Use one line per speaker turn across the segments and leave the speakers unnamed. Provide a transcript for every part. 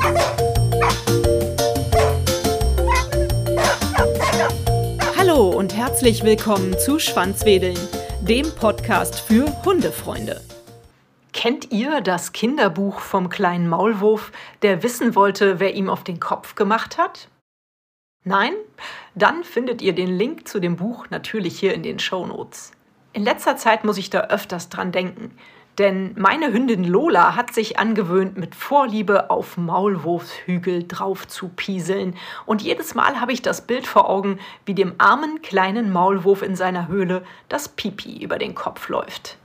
Hallo und herzlich willkommen zu Schwanzwedeln, dem Podcast für Hundefreunde. Kennt ihr das Kinderbuch vom kleinen Maulwurf, der wissen wollte, wer ihm auf den Kopf gemacht hat? Nein? Dann findet ihr den Link zu dem Buch natürlich hier in den Shownotes. In letzter Zeit muss ich da öfters dran denken, denn meine Hündin Lola hat sich angewöhnt, mit Vorliebe auf Maulwurfshügel drauf zu pieseln. Und jedes Mal habe ich das Bild vor Augen, wie dem armen kleinen Maulwurf in seiner Höhle das Pipi über den Kopf läuft.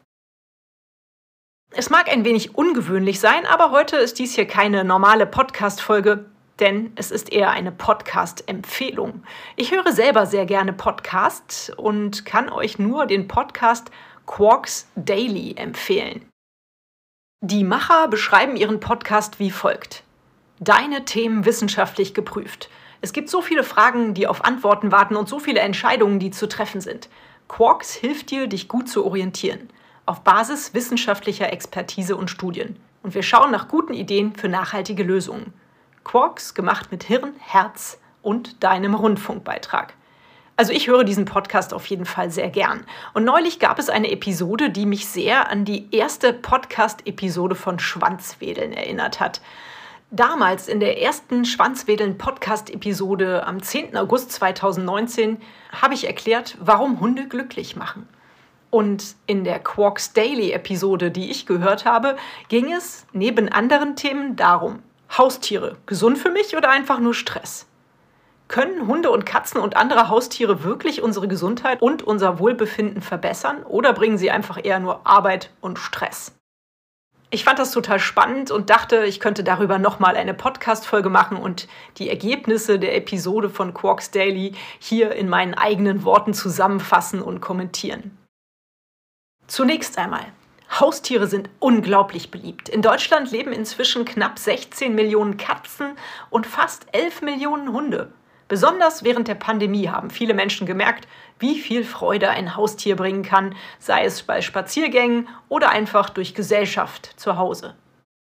Es mag ein wenig ungewöhnlich sein, aber heute ist dies hier keine normale Podcast-Folge, denn es ist eher eine Podcast-Empfehlung. Ich höre selber sehr gerne Podcasts und kann euch nur den Podcast Quarks Daily empfehlen. Die Macher beschreiben ihren Podcast wie folgt: Deine Themen wissenschaftlich geprüft. Es gibt so viele Fragen, die auf Antworten warten und so viele Entscheidungen, die zu treffen sind. Quarks hilft dir, dich gut zu orientieren, auf Basis wissenschaftlicher Expertise und Studien. Und wir schauen nach guten Ideen für nachhaltige Lösungen. Quarks gemacht mit Hirn, Herz und deinem Rundfunkbeitrag. Also ich höre diesen Podcast auf jeden Fall sehr gern. Und neulich gab es eine Episode, die mich sehr an die erste Podcast-Episode von Schwanzwedeln erinnert hat. Damals in der ersten Schwanzwedeln-Podcast-Episode am 10. August 2019 habe ich erklärt, warum Hunde glücklich machen. Und in der Quarks Daily-Episode, die ich gehört habe, ging es neben anderen Themen darum: Haustiere, gesund für mich oder einfach nur Stress? Können Hunde und Katzen und andere Haustiere wirklich unsere Gesundheit und unser Wohlbefinden verbessern oder bringen sie einfach eher nur Arbeit und Stress? Ich fand das total spannend und dachte, ich könnte darüber nochmal eine Podcast-Folge machen und die Ergebnisse der Episode von Quarks Daily hier in meinen eigenen Worten zusammenfassen und kommentieren. Zunächst einmal: Haustiere sind unglaublich beliebt. In Deutschland leben inzwischen knapp 16 Millionen Katzen und fast 11 Millionen Hunde. Besonders während der Pandemie haben viele Menschen gemerkt, wie viel Freude ein Haustier bringen kann, sei es bei Spaziergängen oder einfach durch Gesellschaft zu Hause.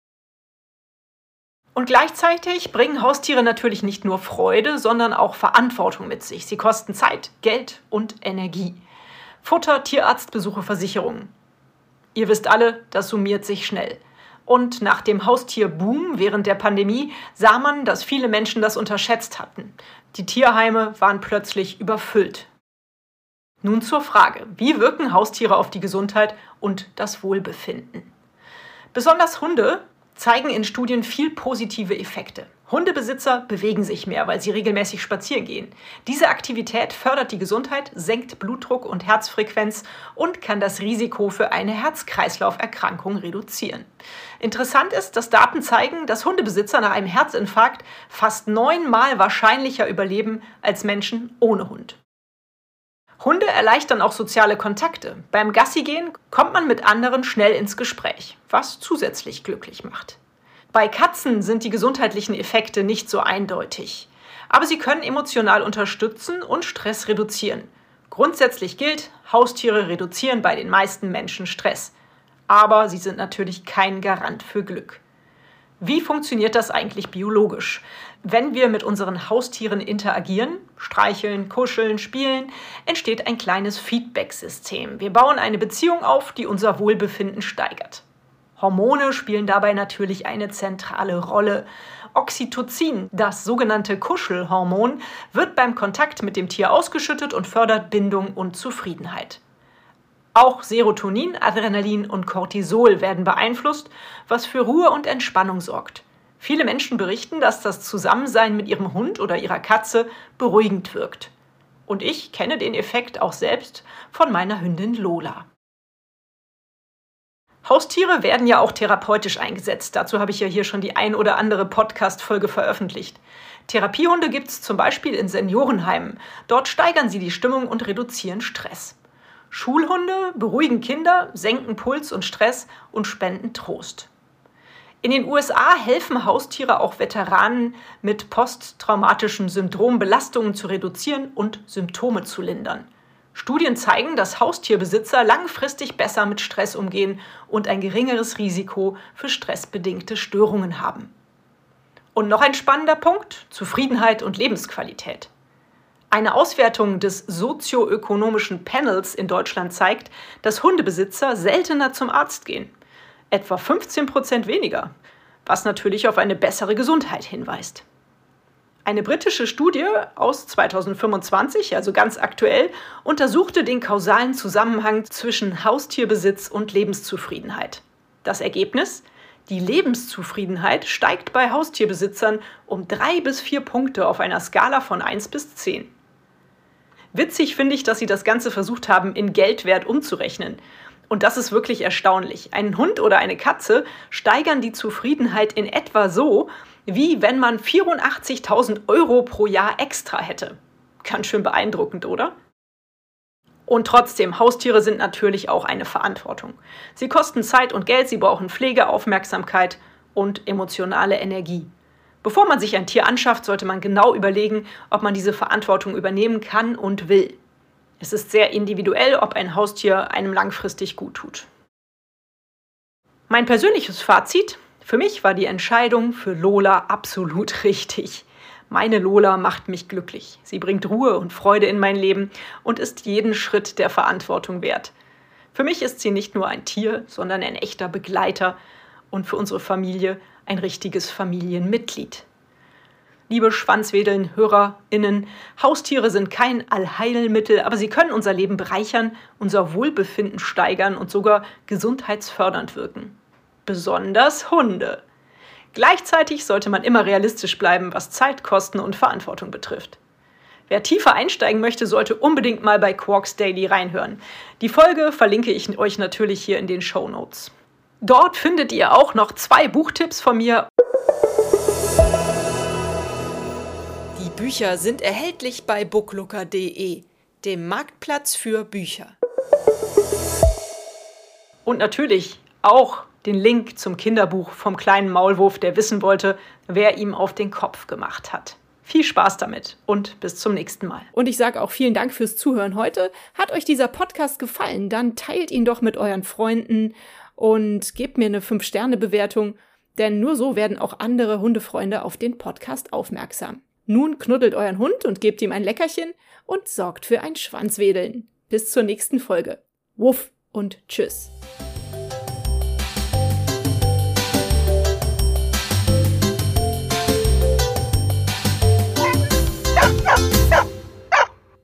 Und gleichzeitig bringen Haustiere natürlich nicht nur Freude, sondern auch Verantwortung mit sich. Sie kosten Zeit, Geld und Energie. Futter, Tierarztbesuche, Versicherungen. Ihr wisst alle, das summiert sich schnell. Und nach dem Haustierboom während der Pandemie sah man, dass viele Menschen das unterschätzt hatten. Die Tierheime waren plötzlich überfüllt. Nun zur Frage: Wie wirken Haustiere auf die Gesundheit und das Wohlbefinden? Besonders Hunde zeigen in Studien viel positive Effekte. Hundebesitzer bewegen sich mehr, weil sie regelmäßig spazieren gehen. Diese Aktivität fördert die Gesundheit, senkt Blutdruck und Herzfrequenz und kann das Risiko für eine Herz-Kreislauf-Erkrankung reduzieren. Interessant ist, dass Daten zeigen, dass Hundebesitzer nach einem Herzinfarkt fast 9-mal wahrscheinlicher überleben als Menschen ohne Hund. Hunde erleichtern auch soziale Kontakte. Beim Gassigehen kommt man mit anderen schnell ins Gespräch, was zusätzlich glücklich macht. Bei Katzen sind die gesundheitlichen Effekte nicht so eindeutig, aber sie können emotional unterstützen und Stress reduzieren. Grundsätzlich gilt, Haustiere reduzieren bei den meisten Menschen Stress, aber sie sind natürlich kein Garant für Glück. Wie funktioniert das eigentlich biologisch? Wenn wir mit unseren Haustieren interagieren, streicheln, kuscheln, spielen, entsteht ein kleines Feedback-System. Wir bauen eine Beziehung auf, die unser Wohlbefinden steigert. Hormone spielen dabei natürlich eine zentrale Rolle. Oxytocin, das sogenannte Kuschelhormon, wird beim Kontakt mit dem Tier ausgeschüttet und fördert Bindung und Zufriedenheit. Auch Serotonin, Adrenalin und Cortisol werden beeinflusst, was für Ruhe und Entspannung sorgt. Viele Menschen berichten, dass das Zusammensein mit ihrem Hund oder ihrer Katze beruhigend wirkt. Und ich kenne den Effekt auch selbst von meiner Hündin Lola. Haustiere werden ja auch therapeutisch eingesetzt. Dazu habe ich ja hier schon die ein oder andere Podcast-Folge veröffentlicht. Therapiehunde gibt es zum Beispiel in Seniorenheimen. Dort steigern sie die Stimmung und reduzieren Stress. Schulhunde beruhigen Kinder, senken Puls und Stress und spenden Trost. In den USA helfen Haustiere auch Veteranen, mit posttraumatischen Syndrombelastungen zu reduzieren und Symptome zu lindern. Studien zeigen, dass Haustierbesitzer langfristig besser mit Stress umgehen und ein geringeres Risiko für stressbedingte Störungen haben. Und noch ein spannender Punkt: Zufriedenheit und Lebensqualität. Eine Auswertung des sozioökonomischen Panels in Deutschland zeigt, dass Hundebesitzer seltener zum Arzt gehen. Etwa 15% weniger, was natürlich auf eine bessere Gesundheit hinweist. Eine britische Studie aus 2025, also ganz aktuell, untersuchte den kausalen Zusammenhang zwischen Haustierbesitz und Lebenszufriedenheit. Das Ergebnis: Die Lebenszufriedenheit steigt bei Haustierbesitzern um 3 bis 4 Punkte auf einer Skala von 1 bis 10. Witzig finde ich, dass sie das Ganze versucht haben, in Geldwert umzurechnen. Und das ist wirklich erstaunlich. Ein Hund oder eine Katze steigern die Zufriedenheit in etwa so, wie wenn man 84.000 Euro pro Jahr extra hätte. Ganz schön beeindruckend, oder? Und trotzdem, Haustiere sind natürlich auch eine Verantwortung. Sie kosten Zeit und Geld, sie brauchen Pflege, Aufmerksamkeit und emotionale Energie. Bevor man sich ein Tier anschafft, sollte man genau überlegen, ob man diese Verantwortung übernehmen kann und will. Es ist sehr individuell, ob ein Haustier einem langfristig gut tut. Mein persönliches Fazit: Für mich war die Entscheidung für Lola absolut richtig. Meine Lola macht mich glücklich. Sie bringt Ruhe und Freude in mein Leben und ist jeden Schritt der Verantwortung wert. Für mich ist sie nicht nur ein Tier, sondern ein echter Begleiter und für unsere Familie ein richtiges Familienmitglied. Liebe Schwanzwedeln-HörerInnen, Haustiere sind kein Allheilmittel, aber sie können unser Leben bereichern, unser Wohlbefinden steigern und sogar gesundheitsfördernd wirken. Besonders Hunde. Gleichzeitig sollte man immer realistisch bleiben, was Zeit, Kosten und Verantwortung betrifft. Wer tiefer einsteigen möchte, sollte unbedingt mal bei Quarks Daily reinhören. Die Folge verlinke ich euch natürlich hier in den Shownotes. Dort findet ihr auch noch 2 Buchtipps von mir. Die Bücher sind erhältlich bei booklooker.de, dem Marktplatz für Bücher. Und natürlich auch den Link zum Kinderbuch vom kleinen Maulwurf, der wissen wollte, wer ihm auf den Kopf gemacht hat. Viel Spaß damit und bis zum nächsten Mal.
Und ich sage auch vielen Dank fürs Zuhören heute. Hat euch dieser Podcast gefallen, dann teilt ihn doch mit euren Freunden und gebt mir eine 5-Sterne-Bewertung, denn nur so werden auch andere Hundefreunde auf den Podcast aufmerksam. Nun knuddelt euren Hund und gebt ihm ein Leckerchen und sorgt für ein Schwanzwedeln. Bis zur nächsten Folge. Wuff und tschüss.